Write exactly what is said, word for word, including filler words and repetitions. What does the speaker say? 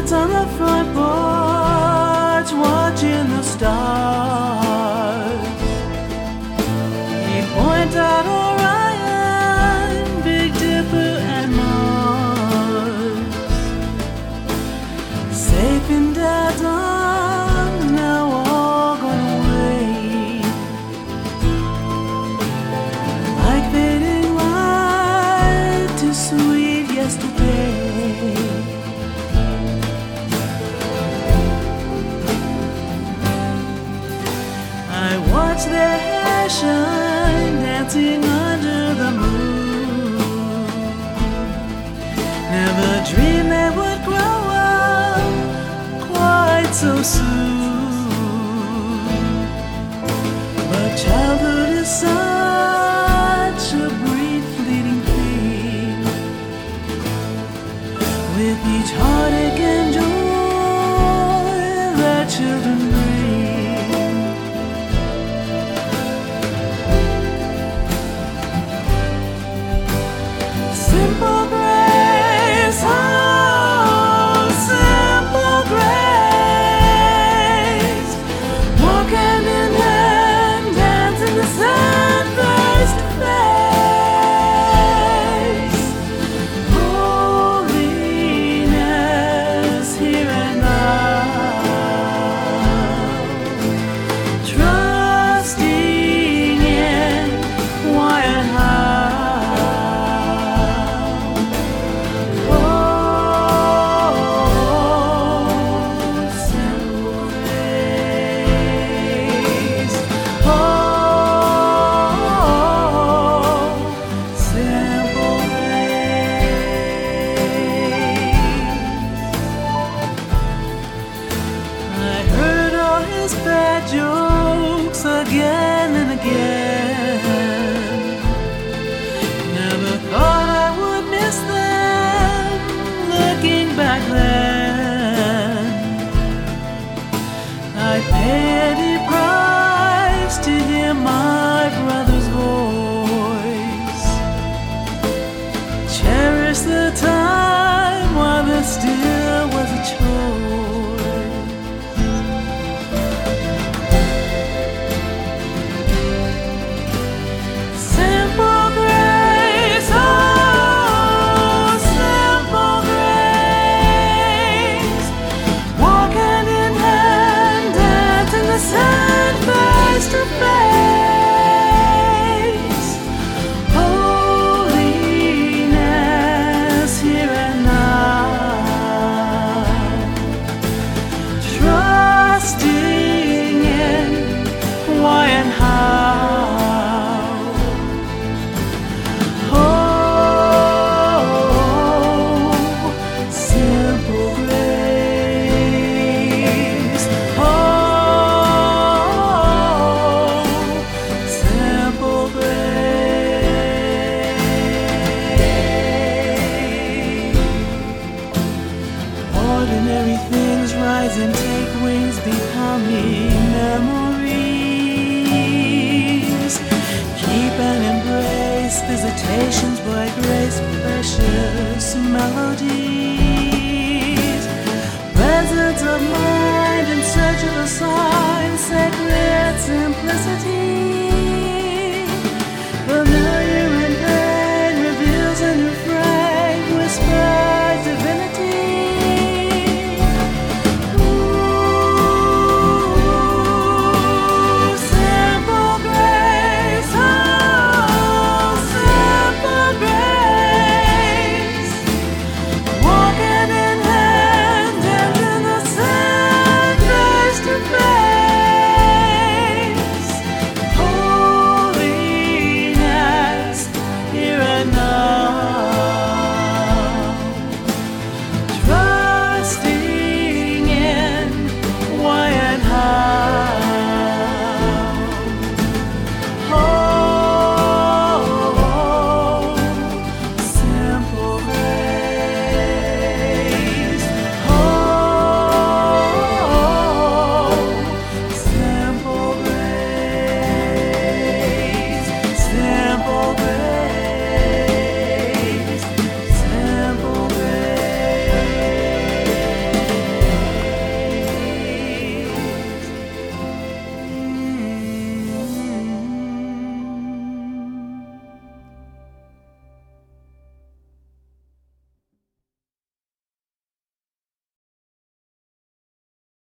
sits on the front porch watching the stars. He points out Orion, Big Dipper, and Mars. Safe in Dad's arms, now all gone away. Like fading light to sweet yesterday. I watch their hair shine, dancing under the moon. Never dreamed they would grow up quite so soon. But childhood is such a brief fleeting thing. With each heartache and joy that children bring. Simple grace, oh, simple grace. Walk hand in hand, dance in the sun, face to face. Holiness here and now. Trusting in why and how. Bad jokes again and again. Never thought I would miss them looking back then. I paid a price to hear my brother's voice. Cherish the time while there still was a choice. Ordinary things rise and take wings, becoming memories. Keep and embrace visitations by grace, precious melodies.